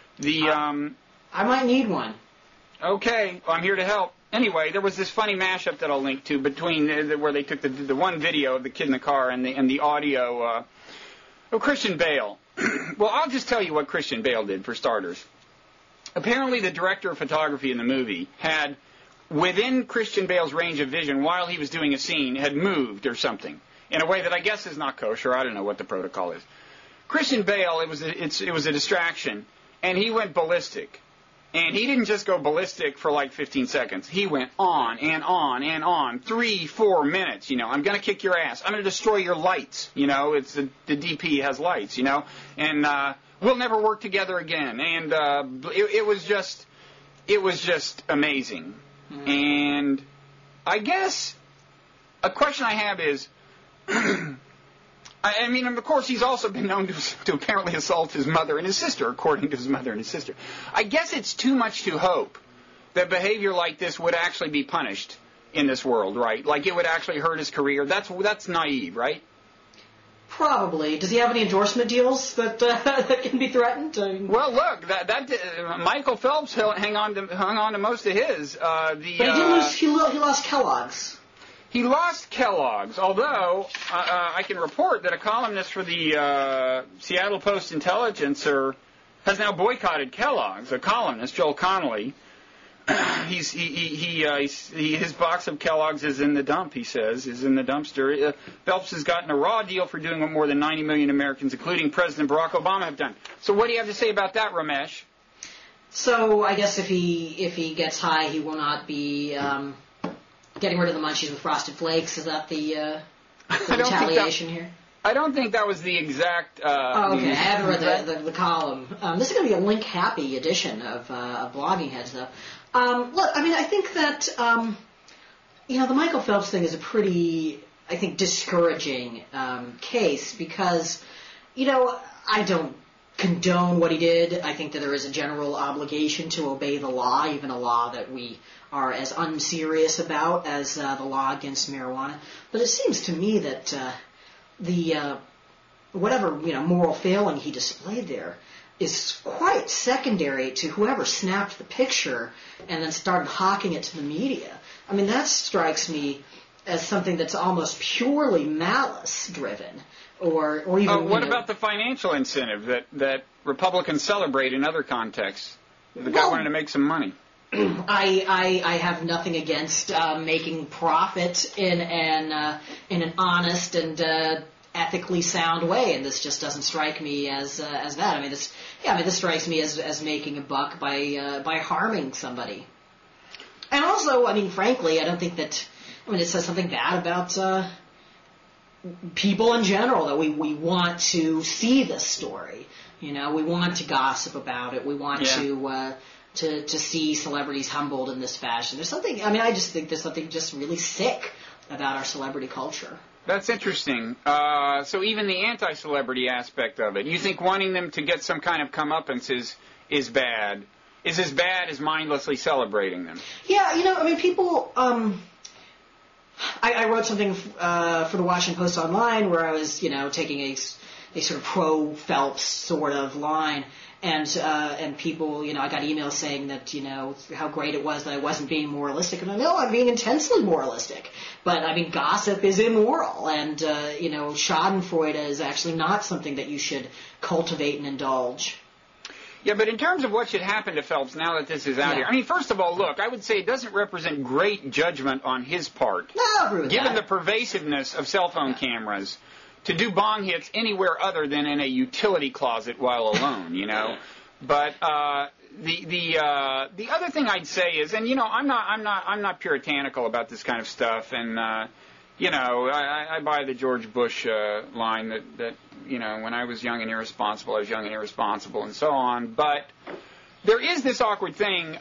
I might need one. Okay, well, I'm here to help. Anyway, there was this funny mashup that I'll link to between where they took the one video of the kid in the car and the audio of Christian Bale. Well, I'll just tell you what Christian Bale did, for starters. Apparently, the director of photography in the movie had, within Christian Bale's range of vision, while he was doing a scene, had moved or something in a way that I guess is not kosher. I don't know what the protocol is. Christian Bale, it was a distraction, and he went ballistic. And he didn't just go ballistic for like 15 seconds. He went on and on and on, 3-4 minutes. I'm going to kick your ass. I'm going to destroy your lights. It's the DP has lights. And we'll never work together again. And it was just amazing. Mm-hmm. And I guess a question I have is, I mean, of course, he's also been known to apparently assault his mother and his sister, according to his mother and his sister. I guess it's too much to hope that behavior like this would actually be punished in this world, right? Like it would actually hurt his career. That's naive, right? Probably. Does he have any endorsement deals that that can be threatened? Well, look, Michael Phelps hung on to most of his. But he did lose. He lost Kellogg's. He lost Kellogg's, although I can report that a columnist for the Seattle Post-Intelligencer has now boycotted Kellogg's. A columnist, Joel Connolly, his box of Kellogg's is in the dump. He says is in the dumpster. Phelps has gotten a raw deal for doing what more than 90 million Americans, including President Barack Obama, have done. So, what do you have to say about that, Ramesh? So, I guess if he gets high, he will not be. Getting rid of the munchies with Frosted Flakes, is that the retaliation here? I don't think that was the exact... okay. I haven't read the column. This is going to be a link-happy edition of Blogging Heads, though. Look, I mean, I think that, the Michael Phelps thing is a pretty, I think, discouraging case because, I don't condone what he did. I think that there is a general obligation to obey the law, even a law that we are as unserious about as the law against marijuana. But it seems to me that whatever moral failing he displayed there is quite secondary to whoever snapped the picture and then started hawking it to the media. I mean, that strikes me as something that's almost purely malice-driven. Or even. What about the financial incentive that Republicans celebrate in other contexts? The guy wanted to make some money. I have nothing against making profit in an honest and ethically sound way, and this just doesn't strike me as that. I mean, this strikes me as making a buck by harming somebody. And also, I mean, frankly, I don't think that. I mean, it says something bad about people in general that we want to see this story. We want to gossip about it. We want to see celebrities humbled in this fashion. There's something, I just think there's something just really sick about our celebrity culture. That's interesting. So even the anti-celebrity aspect of it, you think wanting them to get some kind of comeuppance is bad, is as bad as mindlessly celebrating them? Yeah, people... I wrote something for the Washington Post Online where I was, taking a sort of pro-Phelps sort of line. And people, I got emails saying that, how great it was that I wasn't being moralistic. And I know I'm being intensely moralistic. But, gossip is immoral. And, schadenfreude is actually not something that you should cultivate and indulge. Yeah, but in terms of what should happen to Phelps now that this is out here, first of all, look, I would say it doesn't represent great judgment on his part. No, I agree with given that. the pervasiveness of cell phone cameras, to do bong hits anywhere other than in a utility closet while alone, But the other thing I'd say is, and I'm not puritanical about this kind of stuff, and I buy the George Bush line that when I was young and irresponsible, I was young and irresponsible, and so on. But there is this awkward thing.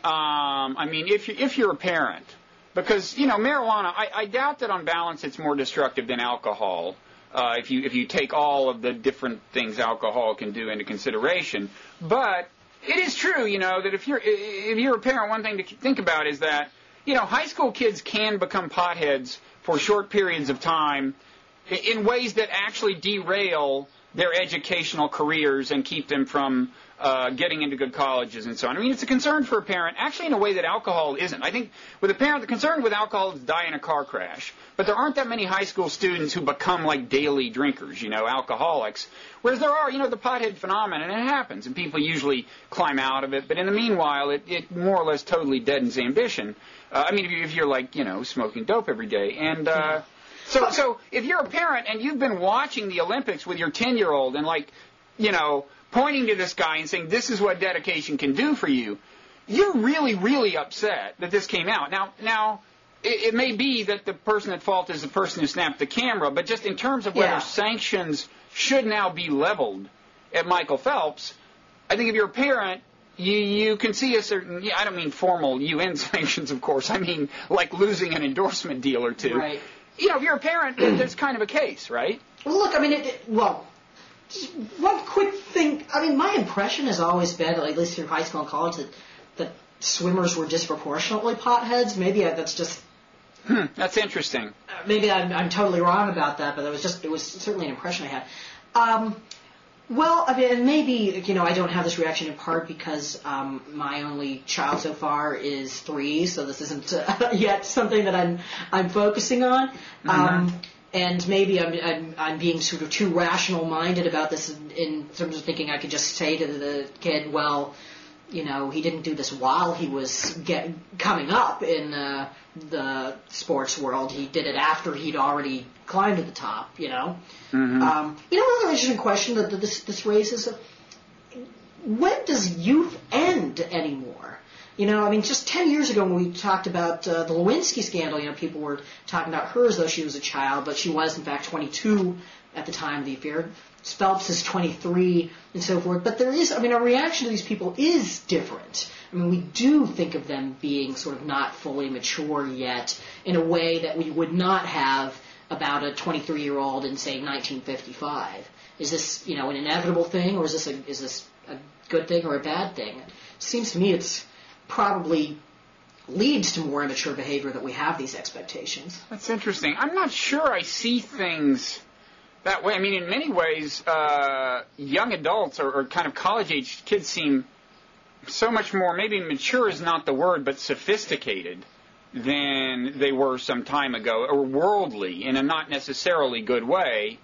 If you're a parent, because marijuana, I doubt that on balance it's more destructive than alcohol. If you take all of the different things alcohol can do into consideration, but it is true, that if you're a parent, one thing to think about is that high school kids can become potheads for short periods of time in ways that actually derail their educational careers and keep them from getting into good colleges and so on. It's a concern for a parent, actually in a way that alcohol isn't. I think with a parent, the concern with alcohol is die in a car crash. But there aren't that many high school students who become like daily drinkers, alcoholics. Whereas there are, the pothead phenomenon, and it happens, and people usually climb out of it. But in the meanwhile, it more or less totally deadens ambition. If you're like, smoking dope every day. And so if you're a parent and you've been watching the Olympics with your 10-year-old and pointing to this guy and saying, this is what dedication can do for you, you're really, really upset that this came out. Now, it may be that the person at fault is the person who snapped the camera, but just in terms of whether sanctions should now be leveled at Michael Phelps, I think if you're a parent, you can see a certain, I don't mean formal UN sanctions, of course. I mean like losing an endorsement deal or two. Right. If you're a parent, there's kind of a case, right? Well, look, I mean, just one quick thing. I mean, my impression has always been, at least through high school and college, that swimmers were disproportionately potheads. Maybe that's just... That's interesting. Maybe I'm totally wrong about that, but it was certainly an impression I had. Well, I mean, and maybe, I don't have this reaction in part because my only child so far is 3, so this isn't yet something that I'm focusing on. And maybe I'm being sort of too rational-minded about this in terms of thinking I could just say to the kid, well, he didn't do this while he was coming up in the sports world. He did it after he'd already climbed to the top, Another interesting question that this raises, when does youth end anymore? Just 10 years ago when we talked about the Lewinsky scandal, people were talking about her as though she was a child, but she was, in fact, 22 at the time of the affair. Phelps is 23 and so forth. But there is, our reaction to these people is different. We do think of them being sort of not fully mature yet in a way that we would not have about a 23-year-old in, say, 1955. Is this, an inevitable thing, or is this a good thing or a bad thing? It seems to me it's probably leads to more immature behavior that we have these expectations. That's interesting. I'm not sure I see things that way. In many ways, young adults or kind of college-age kids seem so much more, maybe mature is not the word, but sophisticated than they were some time ago, or worldly in a not necessarily good way.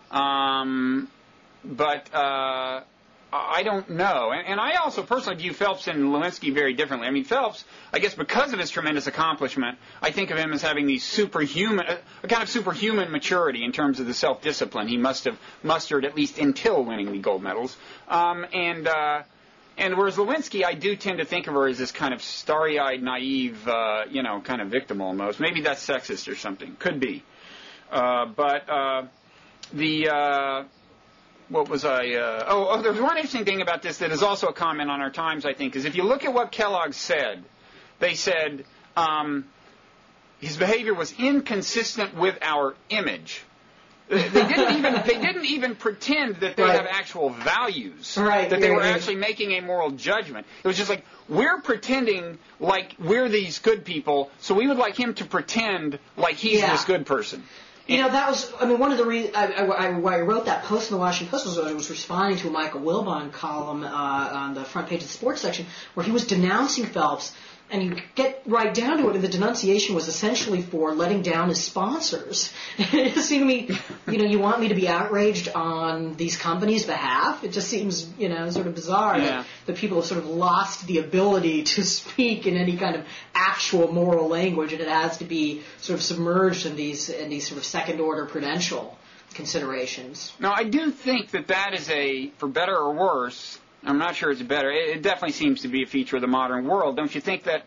But I don't know. And I also personally view Phelps and Lewinsky very differently. Phelps, I guess because of his tremendous accomplishment, I think of him as having these a kind of superhuman maturity in terms of the self-discipline he must have mustered at least until winning the gold medals. And whereas Lewinsky, I do tend to think of her as this kind of starry-eyed, naive, kind of victim almost. Maybe that's sexist or something. Could be. What was I... there's one interesting thing about this that is also a comment on our times, I think, is if you look at what Kellogg said, they said his behavior was inconsistent with our image. They didn't even pretend that they have actual values, that they were actually making a moral judgment. It was just like, we're pretending like we're these good people, so we would like him to pretend like he's this good person. That was, one of the reasons why I wrote that post in the Washington Post was I was responding to a Michael Wilbon column on the front page of the sports section where he was denouncing Phelps. And you get right down to it, and the denunciation was essentially for letting down his sponsors. It just seemed to me, you want me to be outraged on these companies' behalf? It just seems, sort of bizarre that people have sort of lost the ability to speak in any kind of actual moral language, and it has to be sort of submerged in these sort of second-order prudential considerations. Now, I do think that is for better or worse, I'm not sure it's better. It definitely seems to be a feature of the modern world. Don't you think that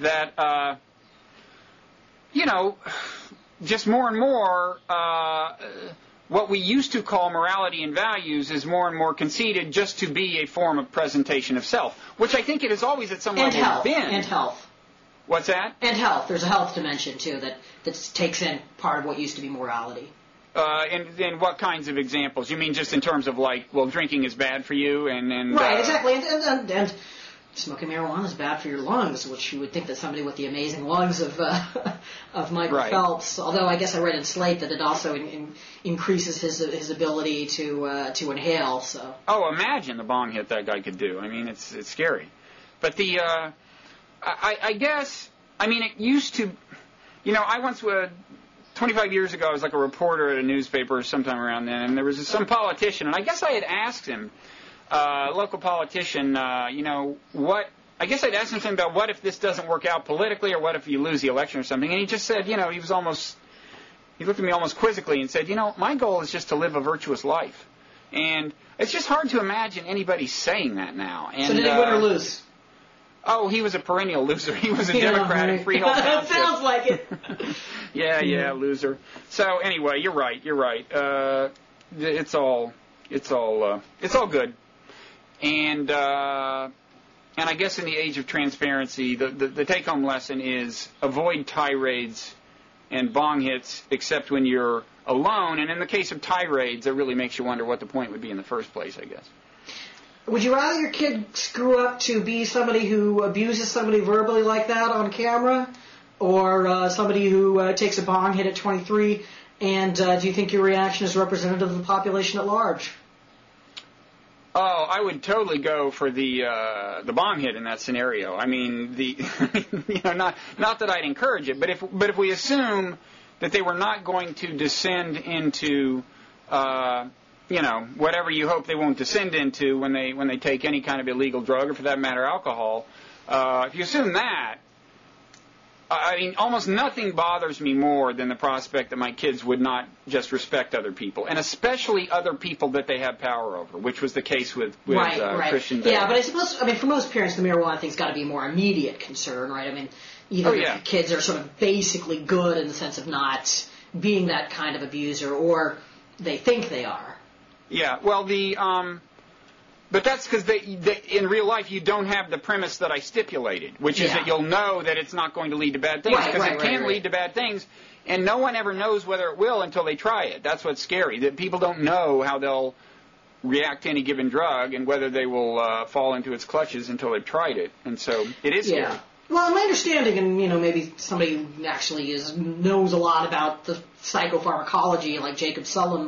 just more and more, what we used to call morality and values is more and more conceded just to be a form of presentation of self, which I think it has always at some level been. And health. What's that? And health. There's a health dimension, too, that takes in part of what used to be morality. And what kinds of examples? You mean just in terms of drinking is bad for you and right, exactly, and smoking marijuana is bad for your lungs, which you would think that somebody with the amazing lungs of Michael Phelps, although I guess I read in Slate that it also increases his ability to inhale. So. Oh, imagine the bong hit that guy could do. It's scary. But I guess it used to. I once would. 25 years ago, I was like a reporter at a newspaper sometime around then, and there was some politician, and I guess I had asked him, local politician, what, I guess I'd asked him something about what if this doesn't work out politically, or what if you lose the election or something, and he just said, he looked at me almost quizzically and said, my goal is just to live a virtuous life. And it's just hard to imagine anybody saying that now. And, so did he win or lose? Oh, he was a perennial loser. He was a Democrat in Freehold Township. That sounds like it. Yeah, loser. So anyway, you're right. It's all good. And I guess in the age of transparency, the take-home lesson is avoid tirades and bong hits except when you're alone. And in the case of tirades, it really makes you wonder what the point would be in the first place, I guess. Would you rather your kid screw up to be somebody who abuses somebody verbally like that on camera, or somebody who takes a bong hit at 23? And do you think your reaction is representative of the population at large? Oh, I would totally go for the bong hit in that scenario. I mean, not that I'd encourage it, but if we assume that they were not going to descend into whatever you hope they won't descend into when they take any kind of illegal drug, or for that matter alcohol, if you assume that, I mean, almost nothing bothers me more than the prospect that my kids would not just respect other people, and especially other people that they have power over, which was the case with right. Christian Bale. Yeah, but I suppose, for most parents, the marijuana thing's got to be a more immediate concern, right? I mean, either the kids are sort of basically good in the sense of not being that kind of abuser, or they think they are. Yeah, well, but that's because in real life you don't have the premise that I stipulated, which is that you'll know that it's not going to lead to bad things, because it can lead to bad things, and no one ever knows whether it will until they try it. That's what's scary, that people don't know how they'll react to any given drug and whether they will fall into its clutches until they've tried it, and so it is scary. Yeah. Well, my understanding, and maybe somebody who actually knows a lot about the psychopharmacology, like Jacob Sullum,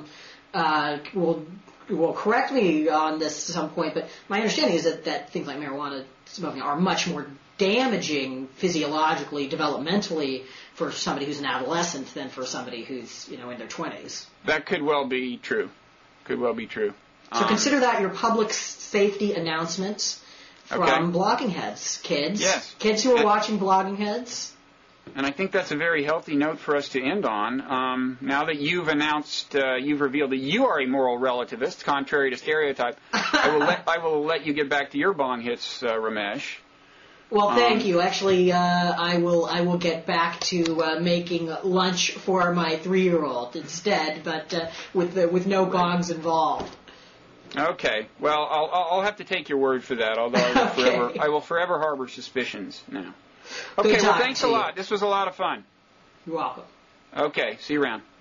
will correct me on this at some point, but my understanding is that things like marijuana smoking are much more damaging physiologically, developmentally, for somebody who's an adolescent than for somebody who's, in their 20s. That could well be true. So consider that your public safety announcement from Blogging Heads, kids. Yes. Kids who are watching Blogging Heads. And I think that's a very healthy note for us to end on. Now that you've revealed that you are a moral relativist, contrary to stereotype, I will let you get back to your bong hits, Ramesh. Well, thank you. Actually, I will get back to making lunch for my 3-year-old instead, but with no gongs involved. Okay. Well, I'll have to take your word for that. Although I will forever harbor suspicions now. Okay, well, thanks a lot. This was a lot of fun. You're welcome. Okay, see you around.